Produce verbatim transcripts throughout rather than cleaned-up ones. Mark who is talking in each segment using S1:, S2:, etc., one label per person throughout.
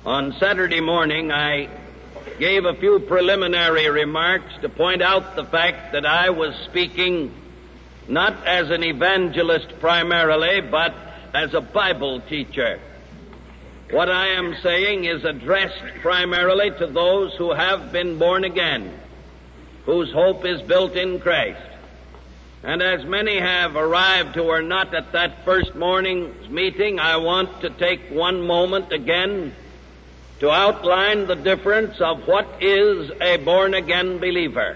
S1: On Saturday morning, I gave a few preliminary remarks to point out the fact that I was speaking not as an evangelist primarily, but as a Bible teacher. What I am saying is addressed primarily to those who have been born again, whose hope is built in Christ. And as many have arrived who are not at that first morning's meeting, I want to take one moment again to outline the difference of what is a born-again believer.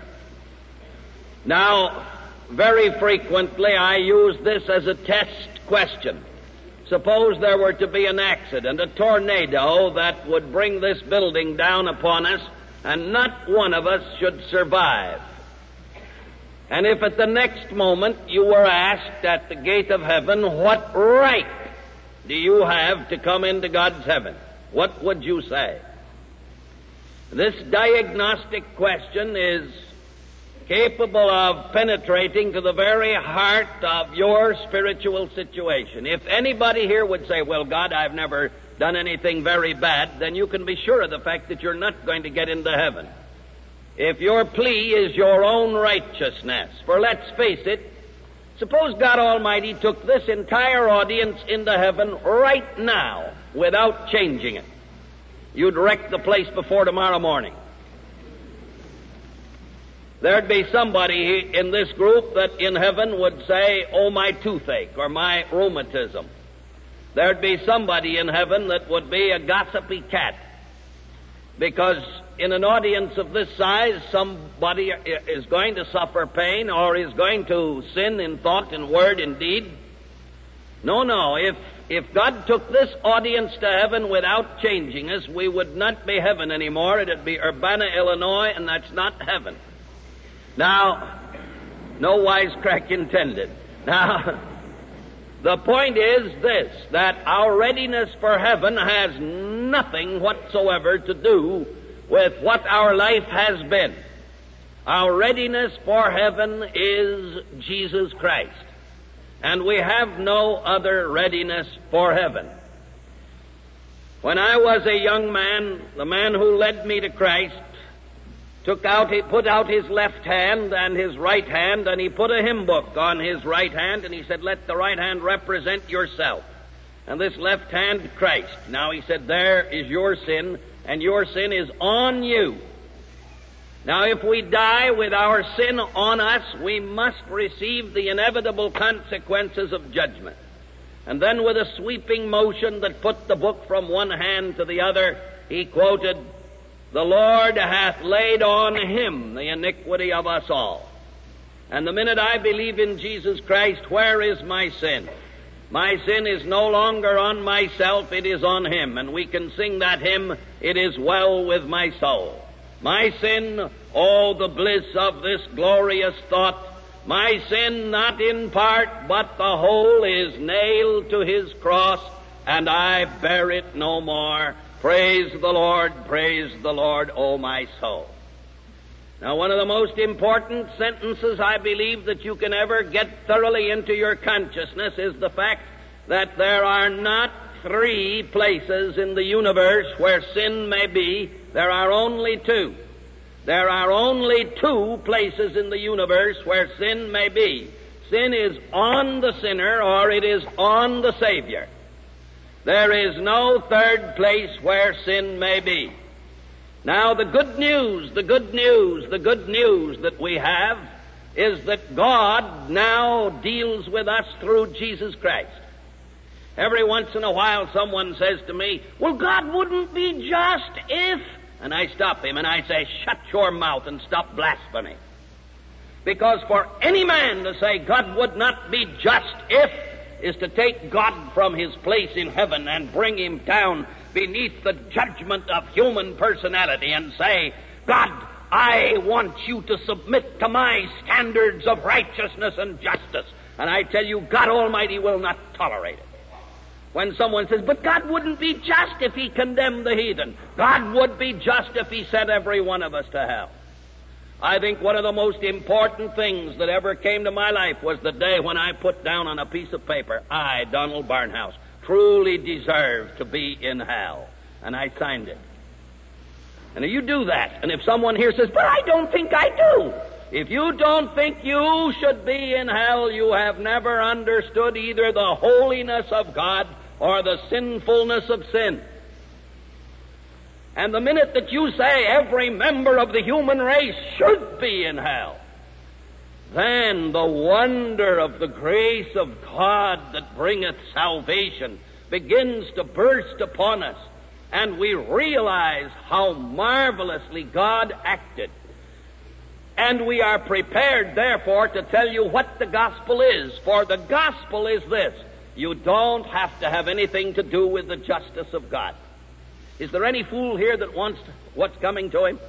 S1: Now, very frequently I use this as a test question. Suppose there were to be an accident, a tornado that would bring this building down upon us, and not one of us should survive. And if at the next moment you were asked at the gate of heaven, what right do you have to come into God's heaven? What would you say? This diagnostic question is capable of penetrating to the very heart of your spiritual situation. If anybody here would say, well, God, I've never done anything very bad, then you can be sure of the fact that you're not going to get into heaven. If your plea is your own righteousness, for let's face it, suppose God Almighty took this entire audience into heaven right now without changing it. You'd wreck the place before tomorrow morning. There'd be somebody in this group that in heaven would say, oh, my toothache or my rheumatism. There'd be somebody in heaven that would be a gossipy cat. Because in an audience of this size, somebody is going to suffer pain or is going to sin in thought and word and deed. No, no. If, if God took this audience to heaven without changing us, we would not be heaven anymore. It'd be Urbana, Illinois, and that's not heaven. Now, no wisecrack intended. Now, the point is this, that our readiness for heaven has nothing whatsoever to do with what our life has been. Our readiness for heaven is Jesus Christ. And we have no other readiness for heaven. When I was a young man, the man who led me to Christ took out, he put out his left hand and his right hand, and he put a hymn book on his right hand, and he said, let the right hand represent yourself, and this left hand Christ. Now, he said, there is your sin, and your sin is on you. Now, if we die with our sin on us, we must receive the inevitable consequences of judgment. And then with a sweeping motion that put the book from one hand to the other, he quoted, the Lord hath laid on him the iniquity of us all. And the minute I believe in Jesus Christ, where is my sin? My sin is no longer on myself, it is on him. And we can sing that hymn, it is well with my soul. My sin, oh, the bliss of this glorious thought, my sin not in part, but the whole is nailed to his cross, and I bear it no more. Praise the Lord, praise the Lord, O my soul. Now, one of the most important sentences I believe that you can ever get thoroughly into your consciousness is the fact that there are not three places in the universe where sin may be. There are only two. There are only two places in the universe where sin may be. Sin is on the sinner or it is on the Savior. There is no third place where sin may be. Now, the good news, the good news, the good news that we have is that God now deals with us through Jesus Christ. Every once in a while someone says to me, well, God wouldn't be just if... And I stop him and I say, shut your mouth and stop blasphemy. Because for any man to say God would not be just if is to take God from his place in heaven and bring him down beneath the judgment of human personality and say, God, I want you to submit to my standards of righteousness and justice. And I tell you, God Almighty will not tolerate it. When someone says, but God wouldn't be just if he condemned the heathen. God would be just if he sent every one of us to hell. I think one of the most important things that ever came to my life was the day when I put down on a piece of paper, I, Donald Barnhouse, truly deserve to be in hell. And I signed it. And if you do that, and if someone here says, but I don't think I do. If you don't think you should be in hell, you have never understood either the holiness of God or the sinfulness of sin. And the minute that you say every member of the human race should be in hell, then the wonder of the grace of God that bringeth salvation begins to burst upon us, and we realize how marvelously God acted. And we are prepared, therefore, to tell you what the gospel is. For the gospel is this: you don't have to have anything to do with the justice of God. Is there any fool here that wants what's coming to him?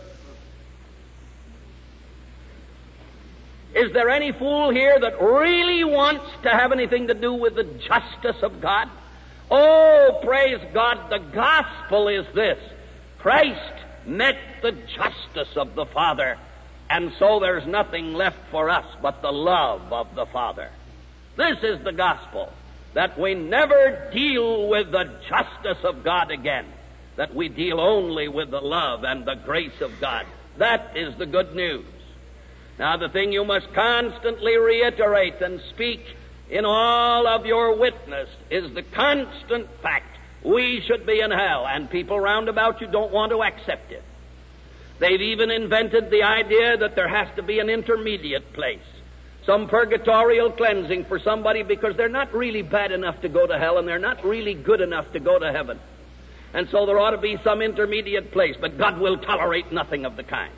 S1: Is there any fool here that really wants to have anything to do with the justice of God? Oh, praise God, the gospel is this: Christ met the justice of the Father, and so there's nothing left for us but the love of the Father. This is the gospel, that we never deal with the justice of God again, that we deal only with the love and the grace of God. That is the good news. Now, the thing you must constantly reiterate and speak in all of your witness is the constant fact we should be in hell, and people round about you don't want to accept it. They've even invented the idea that there has to be an intermediate place, some purgatorial cleansing for somebody because they're not really bad enough to go to hell and they're not really good enough to go to heaven. And so there ought to be some intermediate place, but God will tolerate nothing of the kind.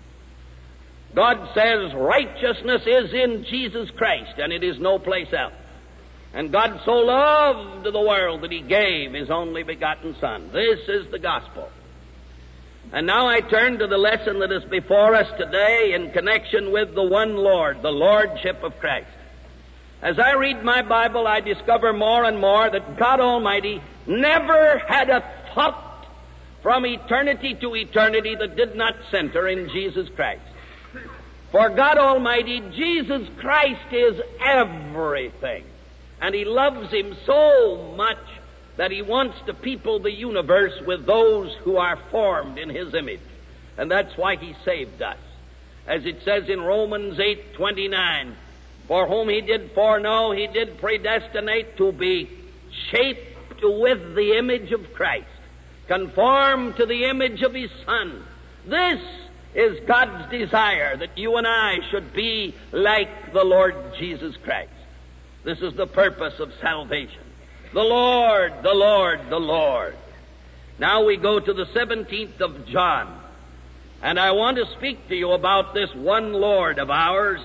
S1: God says righteousness is in Jesus Christ, and it is no place else. And God so loved the world that He gave His only begotten Son. This is the gospel. And now I turn to the lesson that is before us today in connection with the one Lord, the Lordship of Christ. As I read my Bible, I discover more and more that God Almighty never had a thought from eternity to eternity that did not center in Jesus Christ. For God Almighty, Jesus Christ is everything. And He loves Him so much that He wants to people the universe with those who are formed in His image. And that's why He saved us. As it says in Romans eight twenty-nine, for whom He did foreknow, He did predestinate to be shaped with the image of Christ, conformed to the image of His Son. This is God's desire, that you and I should be like the Lord Jesus Christ. This is the purpose of salvation. The Lord, the Lord, the Lord. Now we go to the seventeenth of John, and I want to speak to you about this one Lord of ours.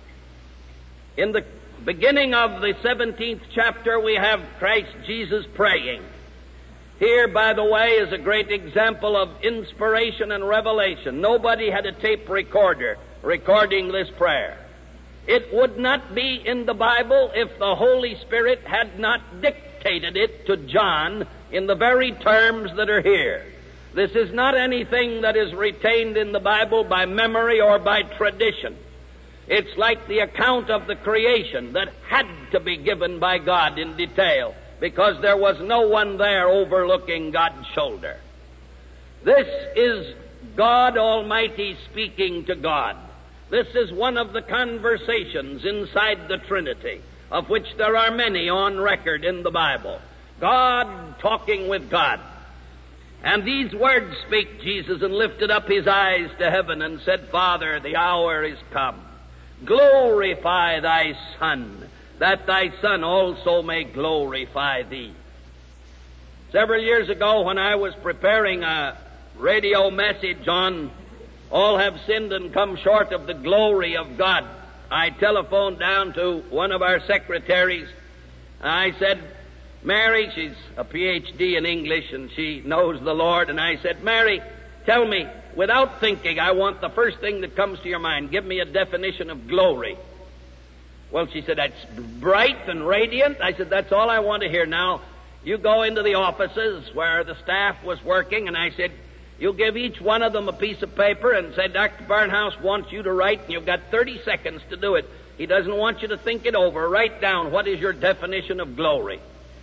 S1: In the beginning of the seventeenth chapter, we have Christ Jesus praying. Here, by the way, is a great example of inspiration and revelation. Nobody had a tape recorder recording this prayer. It would not be in the Bible if the Holy Spirit had not dictated it to John in the very terms that are here. This is not anything that is retained in the Bible by memory or by tradition. It's like the account of the creation that had to be given by God in detail, because there was no one there overlooking God's shoulder. This is God Almighty speaking to God. This is one of the conversations inside the Trinity, of which there are many on record in the Bible. God talking with God. And these words spake Jesus, and lifted up His eyes to heaven, and said, Father, the hour is come. Glorify Thy Son, that Thy Son also may glorify Thee. Several years ago, when I was preparing a radio message on all have sinned and come short of the glory of God, I telephoned down to one of our secretaries. I said, Mary, she's a P H D in English and she knows the Lord, and I said, Mary, tell me, without thinking, I want the first thing that comes to your mind. Give me a definition of glory. Well, she said, that's bright and radiant. I said, that's all I want to hear. Now, you go into the offices where the staff was working, and I said, you give each one of them a piece of paper and say, Doctor Barnhouse wants you to write, and you've got thirty seconds to do it. He doesn't want you to think it over. Write down, what is your definition of glory?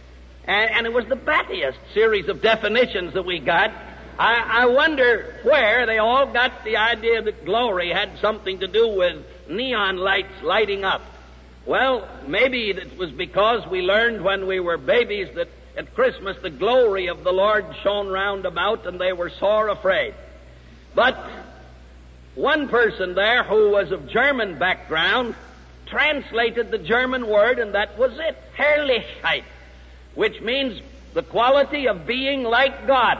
S1: And, and it was the battiest series of definitions that we got. I, I wonder where they all got the idea that glory had something to do with neon lights lighting up. Well, maybe it was because we learned when we were babies that at Christmas the glory of the Lord shone round about and they were sore afraid. But one person there who was of German background translated the German word, and that was it, Herrlichkeit, which means the quality of being like God.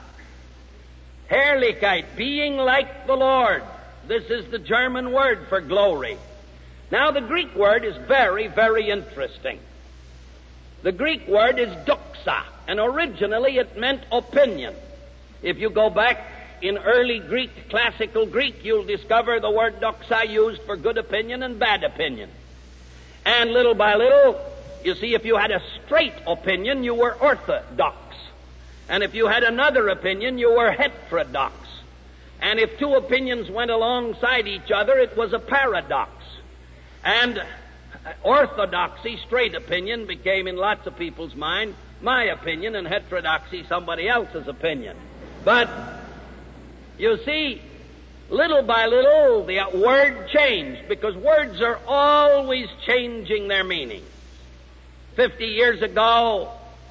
S1: Herrlichkeit, being like the Lord. This is the German word for glory. Now, the Greek word is very, very interesting. The Greek word is doxa, and originally it meant opinion. If you go back in early Greek, classical Greek, you'll discover the word doxa used for good opinion and bad opinion. And little by little, you see, if you had a straight opinion, you were orthodox. And if you had another opinion, you were heterodox. And if two opinions went alongside each other, it was a paradox. And orthodoxy, straight opinion, became in lots of people's mind my opinion, and heterodoxy somebody else's opinion. But you see, little by little, the word changed, because words are always changing their meaning. Fifty years ago,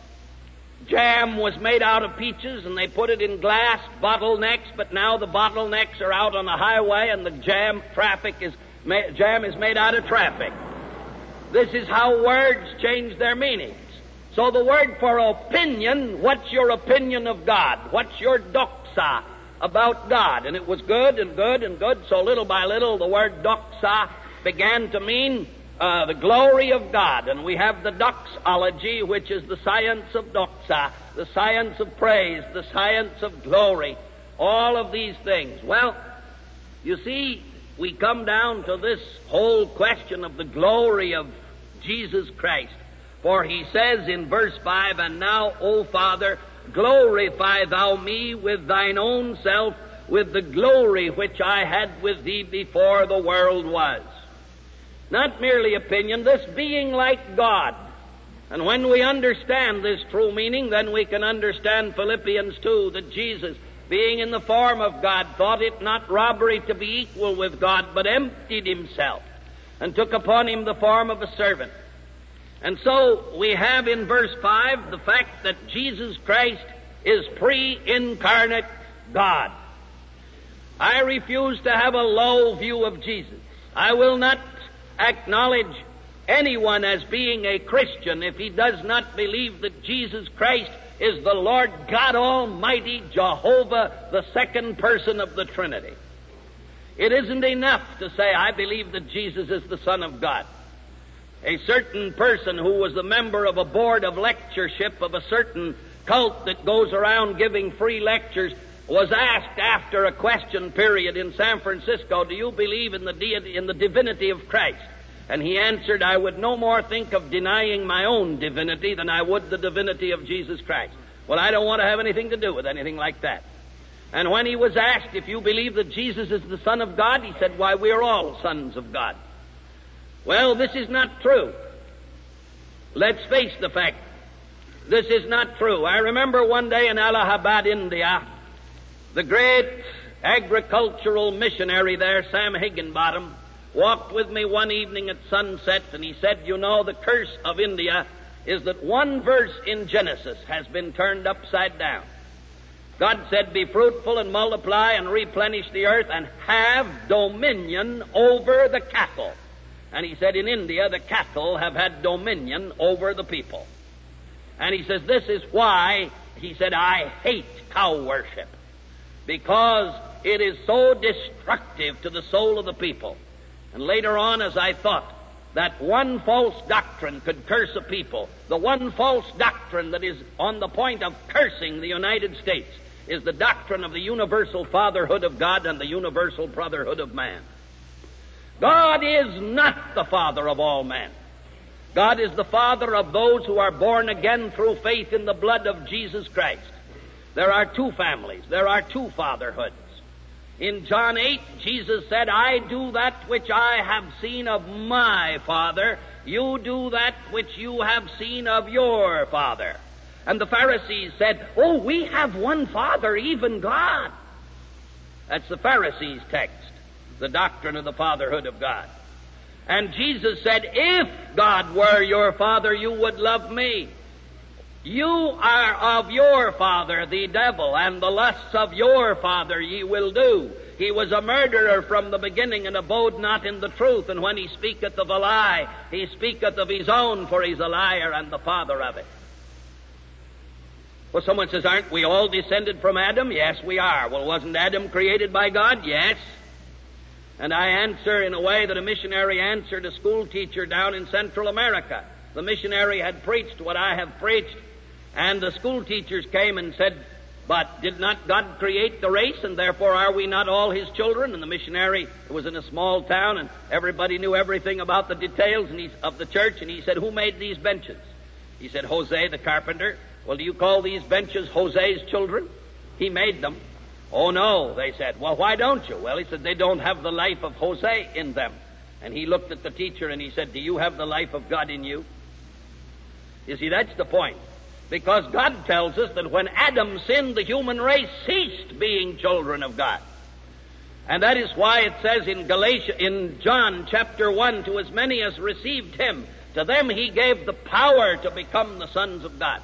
S1: jam was made out of peaches, and they put it in glass bottlenecks, but now the bottlenecks are out on the highway, and the jam traffic is jam is made out of traffic. This is how words change their meanings. So the word for opinion, what's your opinion of God? What's your doxa about God? And it was good and good and good, so little by little the word doxa began to mean uh, the glory of God. And we have the doxology, which is the science of doxa, the science of praise, the science of glory, all of these things. Well, you see, we come down to this whole question of the glory of Jesus Christ. For he says in verse five, "And now, O Father, glorify thou me with thine own self, with the glory which I had with thee before the world was." Not merely opinion, this being like God. And when we understand this true meaning, then we can understand Philippians two, that Jesus, being in the form of God, thought it not robbery to be equal with God, but emptied himself, and took upon him the form of a servant. And so we have in verse five the fact that Jesus Christ is pre-incarnate God. I refuse to have a low view of Jesus. I will not acknowledge anyone as being a Christian if he does not believe that Jesus Christ is the Lord God Almighty, Jehovah, the second person of the Trinity. It isn't enough to say, I believe that Jesus is the Son of God. A certain person who was a member of a board of lectureship of a certain cult that goes around giving free lectures was asked after a question period in San Francisco, do you believe in the deity, in the divinity of Christ? And he answered, I would no more think of denying my own divinity than I would the divinity of Jesus Christ. Well, I don't want to have anything to do with anything like that. And when he was asked if you believe that Jesus is the Son of God, he said, why, we are all sons of God. Well, this is not true. Let's face the fact. This is not true. I remember one day in Allahabad, India, the great agricultural missionary there, Sam Higginbottom, walked with me one evening at sunset, and he said, you know, the curse of India is that one verse in Genesis has been turned upside down. God said, be fruitful and multiply and replenish the earth and have dominion over the cattle. And he said, in India, the cattle have had dominion over the people. And he says, this is why, he said, I hate cow worship, because it is so destructive to the soul of the people. And later on, as I thought that one false doctrine could curse a people, the one false doctrine that is on the point of cursing the United States is the doctrine of the universal fatherhood of God and the universal brotherhood of man. God is not the father of all men. God is the father of those who are born again through faith in the blood of Jesus Christ. There are two families. There are two fatherhoods. In John eight, Jesus said, I do that which I have seen of my Father. You do that which you have seen of your father. And the Pharisees said, "Oh, we have one Father, even God." That's the Pharisees' text, the doctrine of the fatherhood of God. And Jesus said, "If God were your Father, you would love me. You are of your father, the devil, and the lusts of your father ye will do. He was a murderer from the beginning, and abode not in the truth. And when he speaketh of a lie, he speaketh of his own, for he's a liar and the father of it." Well, someone says, "Aren't we all descended from Adam?" Yes, we are. Well, wasn't Adam created by God? Yes. And I answer in a way that a missionary answered a school teacher down in Central America. The missionary had preached what I have preached, and the school teachers came and said, "But did not God create the race, and therefore are we not all his children?" And the missionary was in a small town, and everybody knew everything about the details and he, of the church, and he said, "Who made these benches?" He said, "Jose the carpenter." "Well, do you call these benches Jose's children?" "He made them." "Oh, no," they said. "Well, why don't you?" Well, he said, "They don't have the life of Jose in them." And he looked at the teacher and he said, "Do you have the life of God in you?" You see, that's the point. Because God tells us that when Adam sinned, the human race ceased being children of God. And that is why it says in Galatia, in John chapter one, "To as many as received him, to them he gave the power to become the sons of God."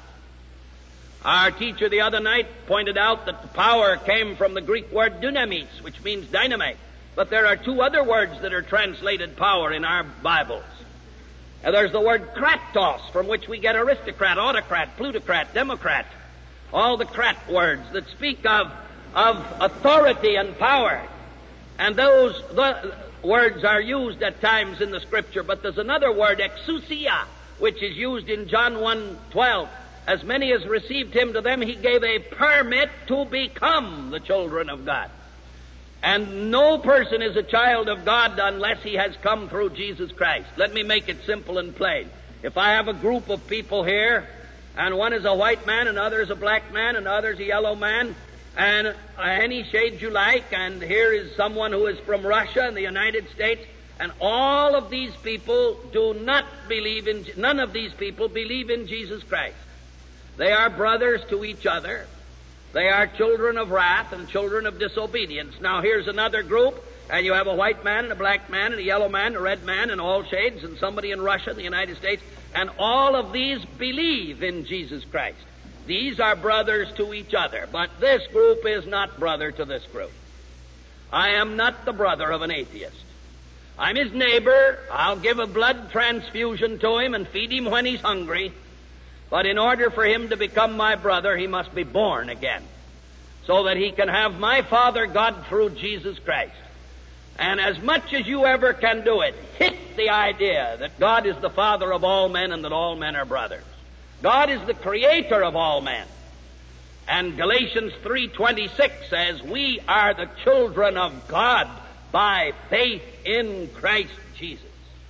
S1: Our teacher the other night pointed out that the power came from the Greek word dunamis, which means dynamite. But there are two other words that are translated power in our Bibles. And there's the word kratos, from which we get aristocrat, autocrat, plutocrat, democrat. All the crat words that speak of, of authority and power. And those the words are used at times in the Scripture. But there's another word, exousia, which is used in John one twelve. "As many as received him, to them he gave a permit to become the children of God." And no person is a child of God unless he has come through Jesus Christ. Let me make it simple and plain. If I have a group of people here, and one is a white man, and another is a black man, and another is a yellow man, and any shade you like, and here is someone who is from Russia and the United States, and all of these people do not believe in, none of these people believe in Jesus Christ. They are brothers to each other. They are children of wrath and children of disobedience. Now here's another group, and you have a white man and a black man and a yellow man and a red man and all shades, and somebody in Russia, the United States, and all of these believe in Jesus Christ. These are brothers to each other, but this group is not brother to this group. I am not the brother of an atheist. I'm his neighbor. I'll give a blood transfusion to him and feed him when he's hungry. But in order for him to become my brother, he must be born again, so that he can have my Father God through Jesus Christ. And as much as you ever can do it, hit the idea that God is the Father of all men and that all men are brothers. God is the creator of all men. And Galatians three twenty-six says, "We are the children of God by faith in Christ Jesus."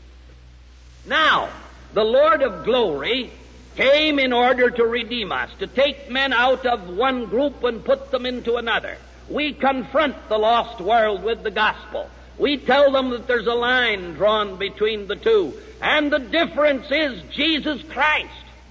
S1: Now, the Lord of glory came in order to redeem us, to take men out of one group and put them into another. We confront the lost world with the gospel. We tell them that there's a line drawn between the two, and the difference is Jesus Christ.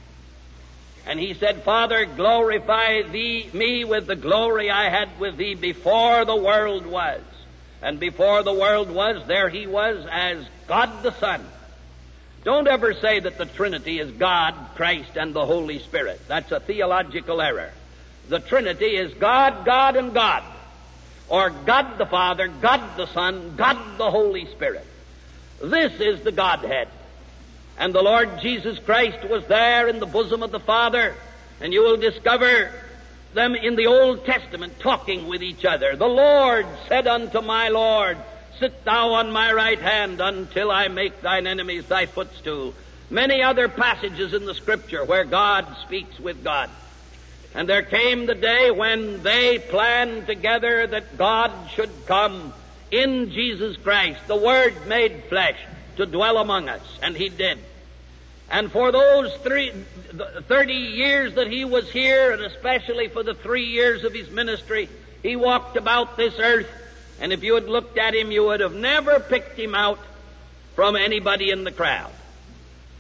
S1: And he said, "Father, glorify thee, me with the glory I had with thee before the world was." And before the world was, there he was as God the Son. Don't ever say that the Trinity is God, Christ, and the Holy Spirit. That's a theological error. The Trinity is God, God, and God. Or God the Father, God the Son, God the Holy Spirit. This is the Godhead. And the Lord Jesus Christ was there in the bosom of the Father, and you will discover them in the Old Testament talking with each other. "The Lord said unto my Lord, Sit thou on my right hand until I make thine enemies thy footstool." Many other passages in the Scripture where God speaks with God. And there came the day when they planned together that God should come in Jesus Christ, the Word made flesh, to dwell among us. And he did. And for those three, thirty years that he was here, and especially for the three years of his ministry, he walked about this earth. And if you had looked at him, you would have never picked him out from anybody in the crowd.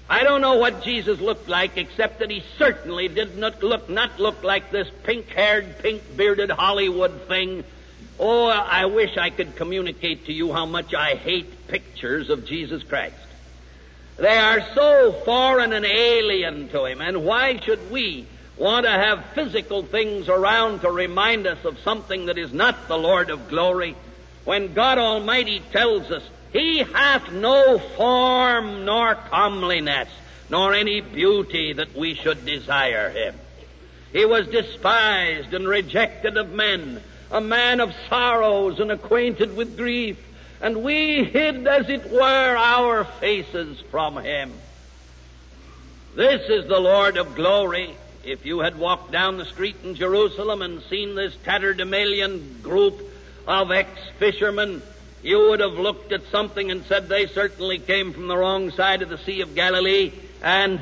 S1: I don't know what Jesus looked like, except that he certainly did not look, not look like this pink-haired, pink-bearded Hollywood thing. Oh, I wish I could communicate to you how much I hate pictures of Jesus Christ. They are so foreign and alien to him, and why should we want to have physical things around to remind us of something that is not the Lord of glory, when God Almighty tells us, He hath no form nor comeliness, nor any beauty that we should desire Him. He was despised and rejected of men, a man of sorrows and acquainted with grief, and we hid, as it were, our faces from Him. This is the Lord of glory. If you had walked down the street in Jerusalem and seen this tatterdemalion group of ex-fishermen, you would have looked at something and said they certainly came from the wrong side of the Sea of Galilee, and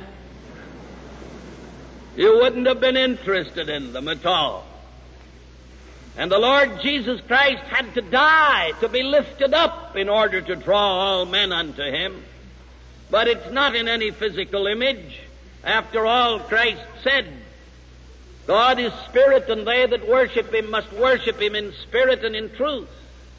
S1: you wouldn't have been interested in them at all. And the Lord Jesus Christ had to die to be lifted up in order to draw all men unto Him. But it's not in any physical image. After all, Christ said, God is spirit, and they that worship Him must worship Him in spirit and in truth.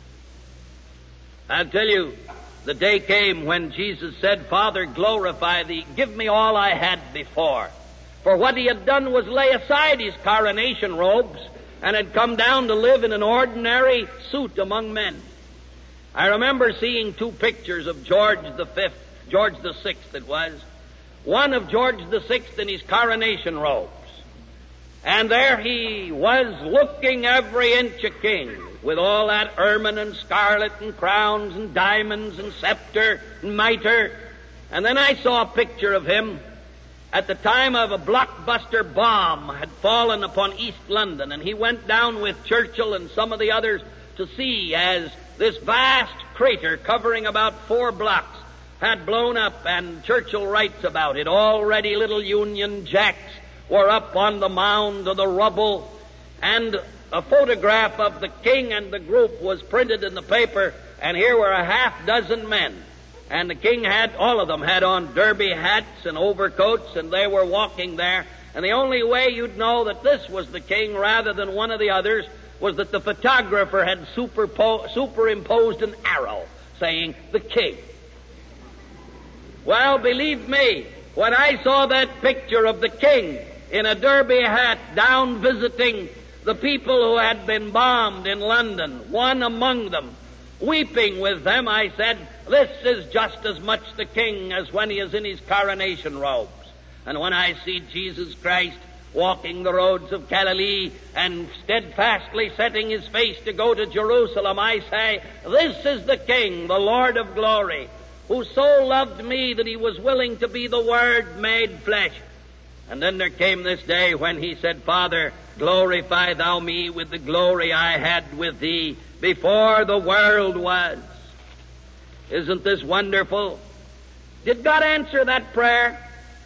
S1: I'll tell you, the day came when Jesus said, Father, glorify Thee, give me all I had before. For what He had done was lay aside His coronation robes and had come down to live in an ordinary suit among men. I remember seeing two pictures of George the Fifth, George the Sixth it was, one of George the Sixth in his coronation robes. And there he was, looking every inch a king, with all that ermine and scarlet and crowns and diamonds and scepter and mitre. And then I saw a picture of him at the time of a blockbuster bomb had fallen upon East London, and he went down with Churchill and some of the others to see as this vast crater covering about four blocks had blown up, and Churchill writes about it. Already little Union Jacks were up on the mound of the rubble, and a photograph of the king and the group was printed in the paper, and here were a half dozen men. And the king had, all of them had on derby hats and overcoats, and they were walking there. And the only way you'd know that this was the king rather than one of the others was that the photographer had superpo- superimposed an arrow saying, the king. Well, believe me, when I saw that picture of the king in a derby hat down visiting the people who had been bombed in London, one among them, weeping with them, I said, this is just as much the king as when he is in his coronation robes. And when I see Jesus Christ walking the roads of Galilee and steadfastly setting his face to go to Jerusalem, I say, this is the King, the Lord of glory, who so loved me that he was willing to be the Word made flesh. And then there came this day when he said, Father, glorify thou me with the glory I had with thee before the world was. Isn't this wonderful? Did God answer that prayer?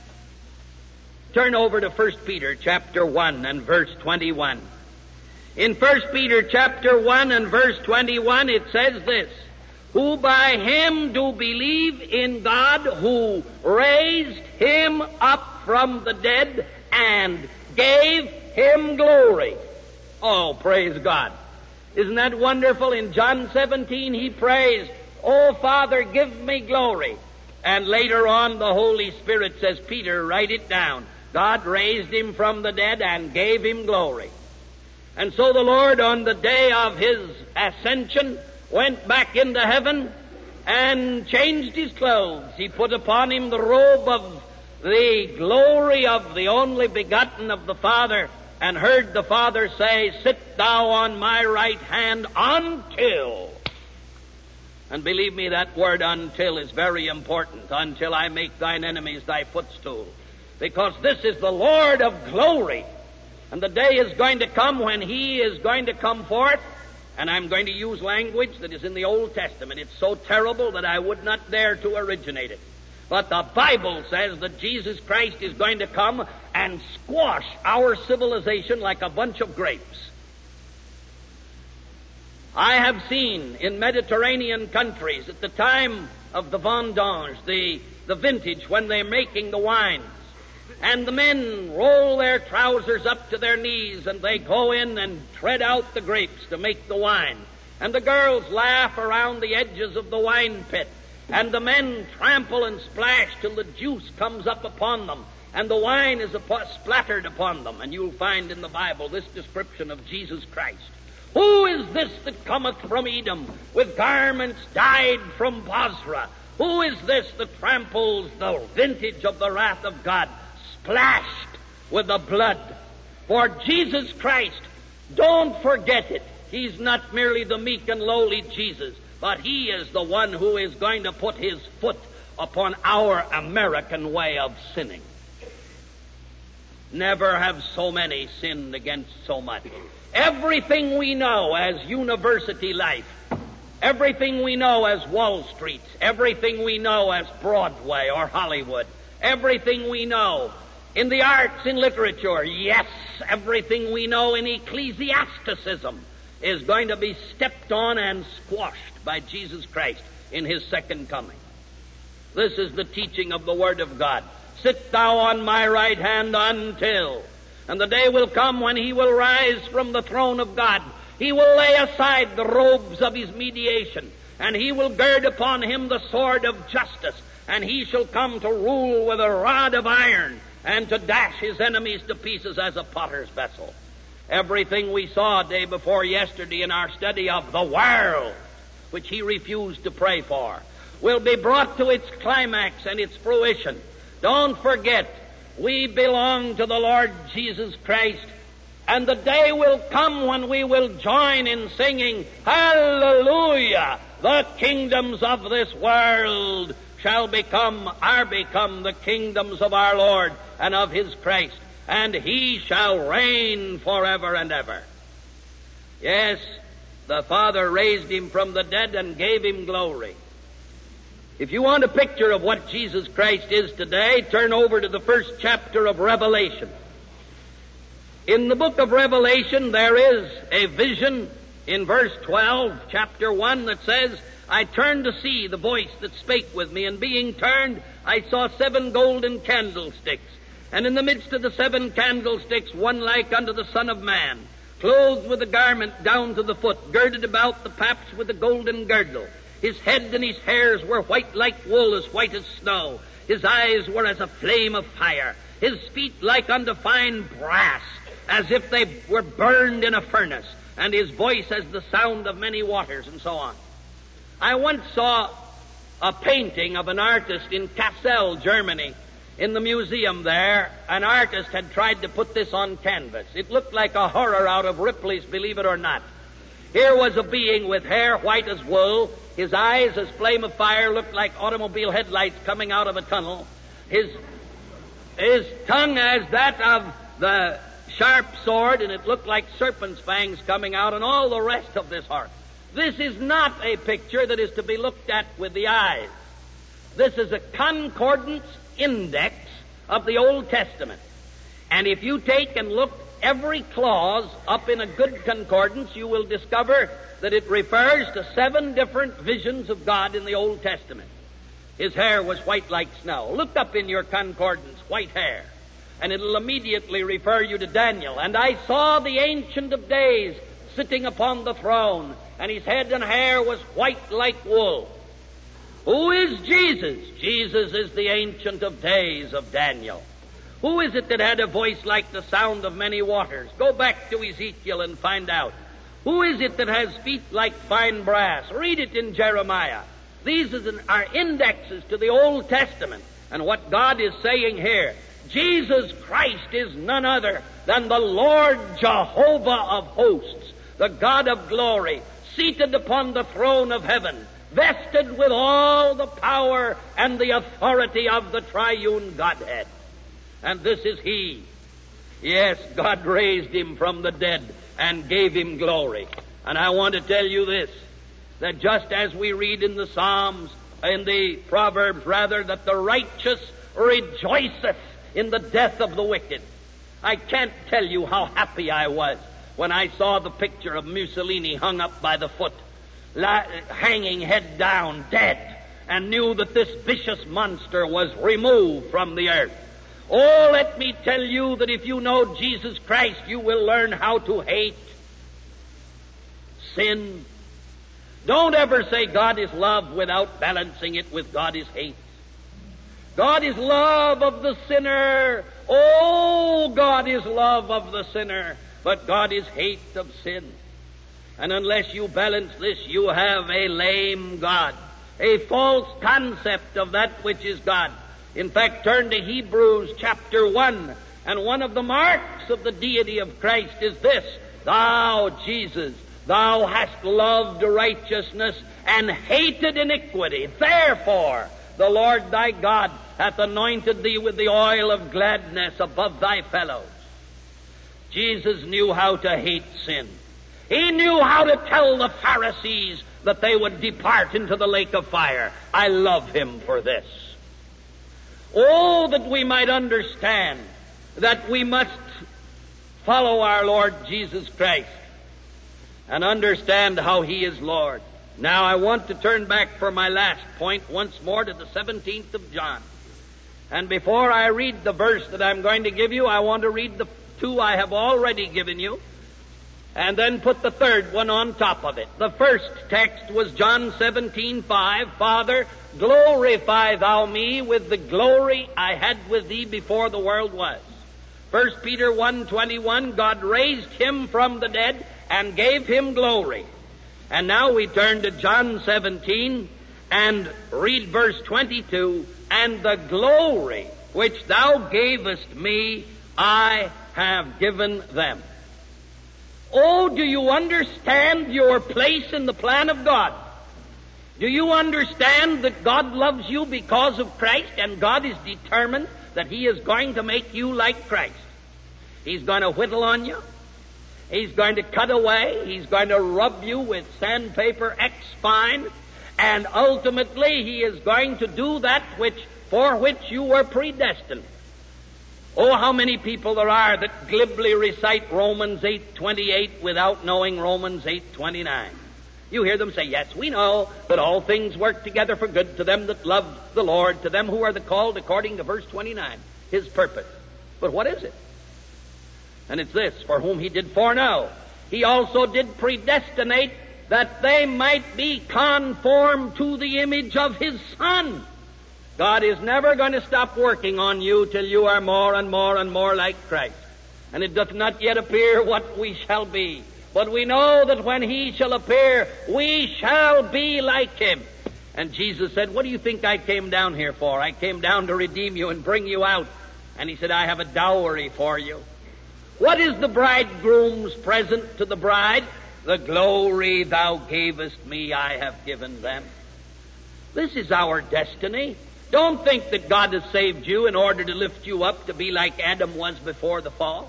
S1: Turn over to First Peter chapter one and verse twenty-one. In First Peter chapter one and verse twenty-one it says this, who by him do believe in God, who raised him up from the dead and gave him glory. Oh, praise God. Isn't that wonderful? In John seventeen he prays, oh, Father, give me glory. And later on the Holy Spirit says, Peter, write it down. God raised him from the dead and gave him glory. And so the Lord, on the day of his ascension, went back into heaven and changed his clothes. He put upon him the robe of the glory of the only begotten of the Father, and heard the Father say, sit thou on my right hand until. And believe me, that word until is very important. Until I make thine enemies thy footstool. Because this is the Lord of glory. And the day is going to come when he is going to come forth. And I'm going to use language that is in the Old Testament. It's so terrible that I would not dare to originate it. But the Bible says that Jesus Christ is going to come and squash our civilization like a bunch of grapes. I have seen in Mediterranean countries at the time of the vendange, the, the vintage when they're making the wines, and the men roll their trousers up to their knees and they go in and tread out the grapes to make the wine. And the girls laugh around the edges of the wine pit. And the men trample and splash till the juice comes up upon them. And the wine is splattered upon them. And you'll find in the Bible this description of Jesus Christ. Who is this that cometh from Edom with garments dyed from Bozrah? Who is this that tramples the vintage of the wrath of God, splashed with the blood? For Jesus Christ, don't forget it. He's not merely the meek and lowly Jesus, but He is the one who is going to put His foot upon our American way of sinning. Never have so many sinned against so much. Everything we know as university life, everything we know as Wall Street, everything we know as Broadway or Hollywood, everything we know in the arts, in literature, yes, everything we know in ecclesiasticism is going to be stepped on and squashed by Jesus Christ in His second coming. This is the teaching of the Word of God. Sit thou on my right hand until, and the day will come when He will rise from the throne of God. He will lay aside the robes of His mediation, and He will gird upon Him the sword of justice, and He shall come to rule with a rod of iron, and to dash His enemies to pieces as a potter's vessel. Everything we saw day before yesterday in our study of the world, which He refused to pray for, will be brought to its climax and its fruition. Don't forget, we belong to the Lord Jesus Christ, and the day will come when we will join in singing, Hallelujah! The kingdoms of this world shall become, are become the kingdoms of our Lord and of His Christ, and He shall reign forever and ever. Yes, the Father raised Him from the dead and gave Him glory. If you want a picture of what Jesus Christ is today, turn over to the first chapter of Revelation. In the book of Revelation, there is a vision in verse twelve, chapter one, that says, I turned to see the voice that spake with me, and being turned, I saw seven golden candlesticks. And in the midst of the seven candlesticks, one like unto the Son of Man, clothed with a garment down to the foot, girded about the paps with a golden girdle. His head and his hairs were white like wool, as white as snow. His eyes were as a flame of fire. His feet like unto fine brass, as if they were burned in a furnace. And his voice as the sound of many waters, and so on. I once saw a painting of an artist in Kassel, Germany. In the museum there, an artist had tried to put this on canvas. It looked like a horror out of Ripley's Believe It or Not. Here was a being with hair white as wool. His eyes, as flame of fire, looked like automobile headlights coming out of a tunnel. His, his tongue as that of the sharp sword, and it looked like serpent's fangs coming out, and all the rest of this horror. This is not a picture that is to be looked at with the eyes. This is a concordance index of the Old Testament. And if you take and look every clause up in a good concordance, you will discover that it refers to seven different visions of God in the Old Testament. His hair was white like snow. Look up in your concordance, white hair, and it'll immediately refer you to Daniel. And I saw the Ancient of Days sitting upon the throne, and his head and hair was white like wool. Who is Jesus? Jesus is the Ancient of Days of Daniel. Who is it that had a voice like the sound of many waters? Go back to Ezekiel and find out. Who is it that has feet like fine brass? Read it in Jeremiah. These are indexes to the Old Testament. And what God is saying here, Jesus Christ is none other than the Lord Jehovah of hosts, the God of glory, seated upon the throne of heaven, vested with all the power and the authority of the triune Godhead. And this is He. Yes, God raised Him from the dead and gave Him glory. And I want to tell you this, that just as we read in the Psalms, in the Proverbs rather, that the righteous rejoiceth in the death of the wicked. I can't tell you how happy I was when I saw the picture of Mussolini hung up by the foot, la- hanging head down, dead, and knew that this vicious monster was removed from the earth. Oh, let me tell you that if you know Jesus Christ, you will learn how to hate sin. Don't ever say God is love without balancing it with God is hate. God is love of the sinner. Oh, God is love of the sinner, but God is hate of sin. And unless you balance this, you have a lame God, a false concept of that which is God. In fact, turn to Hebrews chapter one, and one of the marks of the deity of Christ is this: Thou, Jesus, thou hast loved righteousness and hated iniquity. Therefore, the Lord thy God hath anointed thee with the oil of gladness above thy fellows. Jesus knew how to hate sin. He knew how to tell the Pharisees that they would depart into the lake of fire. I love him for this. Oh, that we might understand that we must follow our Lord Jesus Christ and understand how he is Lord. Now I want to turn back for my last point once more to the seventeenth of John. And before I read the verse that I'm going to give you, I want to read the two I have already given you, and then put the third one on top of it. The first text was John seventeen five. Father, glorify thou me with the glory I had with thee before the world was. First Peter one twenty-one, God raised him from the dead and gave him glory. And now we turn to John seventeen and read verse twenty-two. And the glory which thou gavest me, I have given them. Oh, do you understand your place in the plan of God? Do you understand that God loves you because of Christ, and God is determined that he is going to make you like Christ? He's going to whittle on you. He's going to cut away. He's going to rub you with sandpaper X fine. And ultimately, he is going to do that which for which you were predestined. Oh, how many people there are that glibly recite Romans eight twenty-eight without knowing Romans eight twenty-nine. You hear them say, yes, we know that all things work together for good to them that love the Lord, to them who are the called according to verse twenty-nine, his purpose. But what is it? And it's this: for whom he did foreknow, he also did predestinate that they might be conformed to the image of his Son. God is never going to stop working on you till you are more and more and more like Christ. And it doth not yet appear what we shall be. But we know that when he shall appear, we shall be like him. And Jesus said, what do you think I came down here for? I came down to redeem you and bring you out. And he said, I have a dowry for you. What is the bridegroom's present to the bride? The glory thou gavest me, I have given them. This is our destiny. Don't think that God has saved you in order to lift you up to be like Adam was before the fall.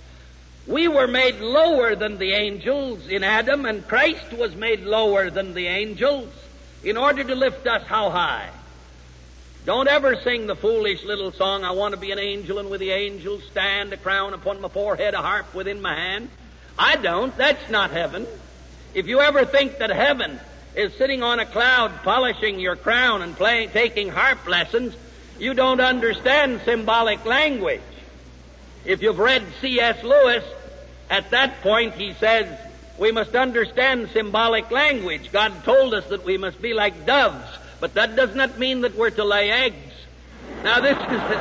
S1: We were made lower than the angels in Adam, and Christ was made lower than the angels in order to lift us how high? Don't ever sing the foolish little song, I want to be an angel and with the angels stand, a crown upon my forehead, a harp within my hand. I don't. That's not heaven. If you ever think that heaven is sitting on a cloud polishing your crown and playing, taking harp lessons, you don't understand symbolic language. If you've read C S Lewis, at that point he says, we must understand symbolic language. God told us that we must be like doves, but that does not mean that we're to lay eggs. Now this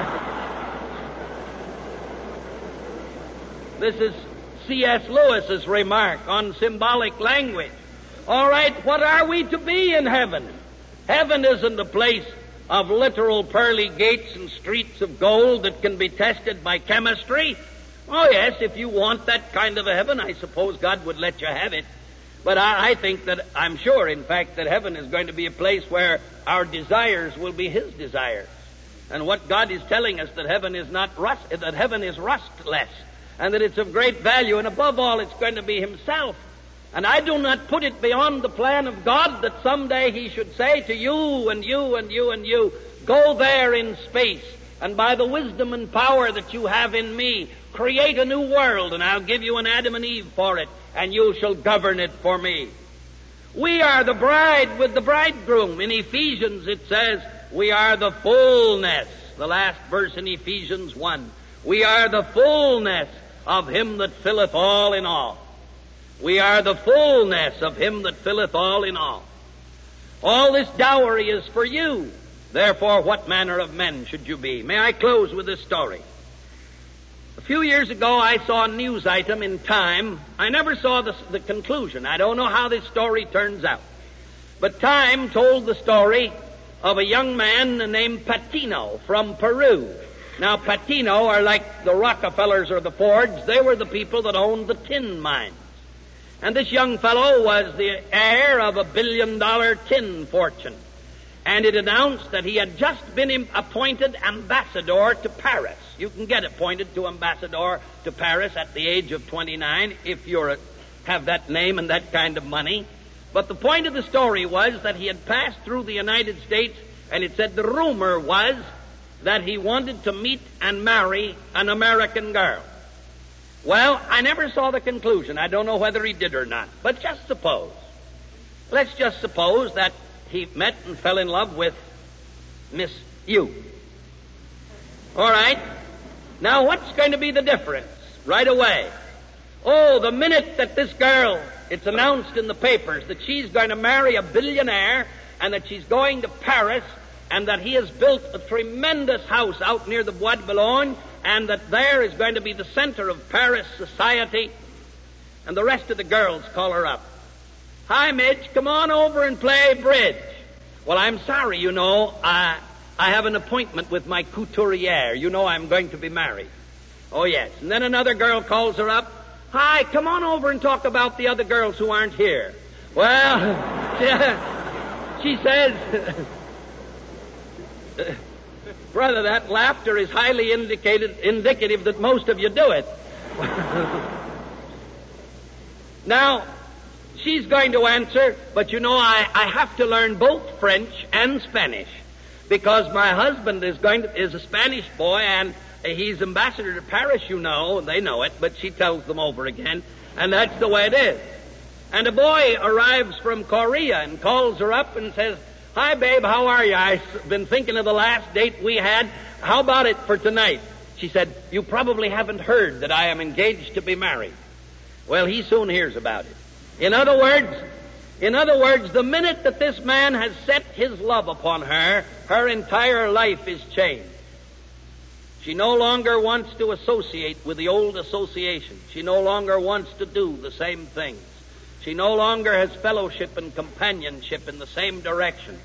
S1: is this is C S Lewis's remark on symbolic language. All right, what are we to be in heaven? Heaven isn't a place of literal pearly gates and streets of gold that can be tested by chemistry. Oh yes, if you want that kind of a heaven, I suppose God would let you have it. But I, I think that, I'm sure, in fact, that heaven is going to be a place where our desires will be his desires. And what God is telling us, that heaven is not rust, that heaven is rustless, and that it's of great value, and above all, it's going to be himself. And I do not put it beyond the plan of God that someday he should say to you and you and you and you, go there in space, and by the wisdom and power that you have in me, create a new world, and I'll give you an Adam and Eve for it, and you shall govern it for me. We are the bride with the bridegroom. In Ephesians it says, we are the fullness. The last verse in Ephesians one. We are the fullness of him that filleth all in all. We are the fullness of him that filleth all in all. All this dowry is for you. Therefore, what manner of men should you be? May I close with this story? A few years ago, I saw a news item in Time. I never saw the, the conclusion. I don't know how this story turns out. But Time told the story of a young man named Patino from Peru. Now, Patino are like the Rockefellers or the Fords. They were the people that owned the tin mines. And this young fellow was the heir of a billion-dollar tin fortune. And it announced that he had just been appointed ambassador to Paris. You can get appointed to ambassador to Paris at the age of twenty-nine if you have that name and that kind of money. But the point of the story was that he had passed through the United States, and it said the rumor was that he wanted to meet and marry an American girl. Well, I never saw the conclusion. I don't know whether he did or not. But just suppose. Let's just suppose that he met and fell in love with Miss U. All right. Now, what's going to be the difference right away? Oh, the minute that this girl, it's announced in the papers that she's going to marry a billionaire and that she's going to Paris and that he has built a tremendous house out near the Bois de Boulogne and that there is going to be the center of Paris society, and the rest of the girls call her up. Hi, Midge, come on over and play bridge. Well, I'm sorry, you know, I, I have an appointment with my couturière. You know I'm going to be married. Oh, yes. And then another girl calls her up. Hi, come on over and talk about the other girls who aren't here. Well, she says, brother, that laughter is highly indicated, indicative that most of you do it. Now, she's going to answer, but you know, I, I have to learn both French and Spanish because my husband is going to, is a Spanish boy and he's ambassador to Paris, you know, and they know it, but she tells them over again, and that's the way it is. And a boy arrives from Korea and calls her up and says, hi, babe, how are you? I've been thinking of the last date we had. How about it for tonight? She said, you probably haven't heard that I am engaged to be married. Well, he soon hears about it. In other words, in other words, the minute that this man has set his love upon her, her entire life is changed. She no longer wants to associate with the old association. She no longer wants to do the same things. She no longer has fellowship and companionship in the same direction.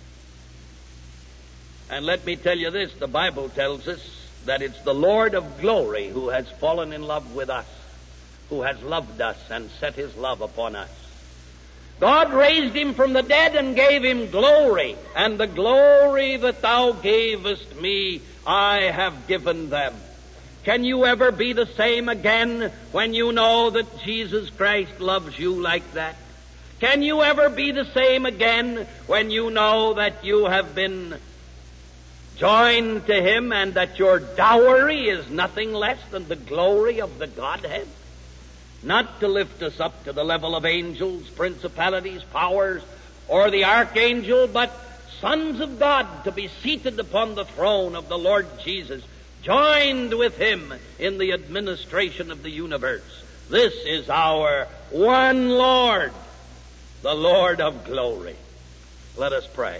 S1: And let me tell you this, the Bible tells us that it's the Lord of glory who has fallen in love with us, who has loved us and set his love upon us. God raised him from the dead and gave him glory, and the glory that thou gavest me, I have given them. Can you ever be the same again when you know that Jesus Christ loves you like that? Can you ever be the same again when you know that you have been joined to him and that your dowry is nothing less than the glory of the Godhead? Not to lift us up to the level of angels, principalities, powers, or the archangel, but sons of God to be seated upon the throne of the Lord Jesus, joined with him in the administration of the universe. This is our one Lord, the Lord of glory. Let us pray.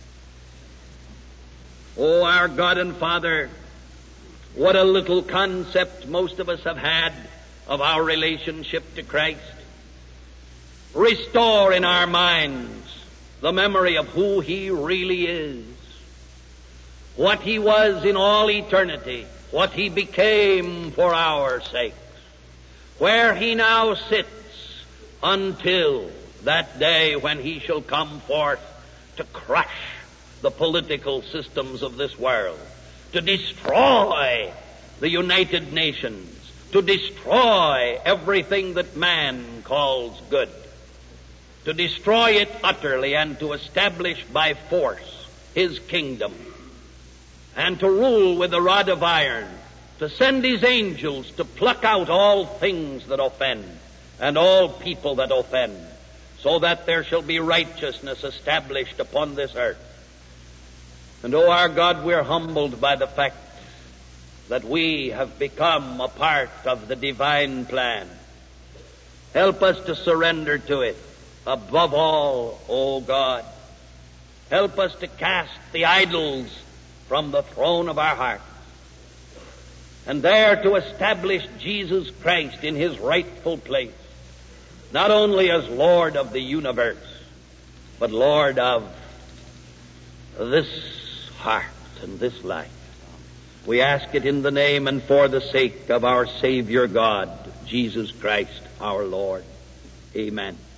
S1: Oh, our God and Father, what a little concept most of us have had of our relationship to Christ. Restore in our minds the memory of who he really is, what he was in all eternity, what he became for our sakes, where he now sits until that day when he shall come forth to crush the political systems of this world, to destroy the United Nations, to destroy everything that man calls good, to destroy it utterly and to establish by force his kingdom, and to rule with a rod of iron to send his angels to pluck out all things that offend and all people that offend, so that there shall be righteousness established upon this earth. And, O our God, we're humbled by the fact that we have become a part of the divine plan. Help us to surrender to it. Above all, O God, help us to cast the idols from the throne of our hearts, and there to establish Jesus Christ in his rightful place, not only as Lord of the universe, but Lord of this heart and this life. We ask it in the name and for the sake of our Savior God, Jesus Christ our Lord. Amen.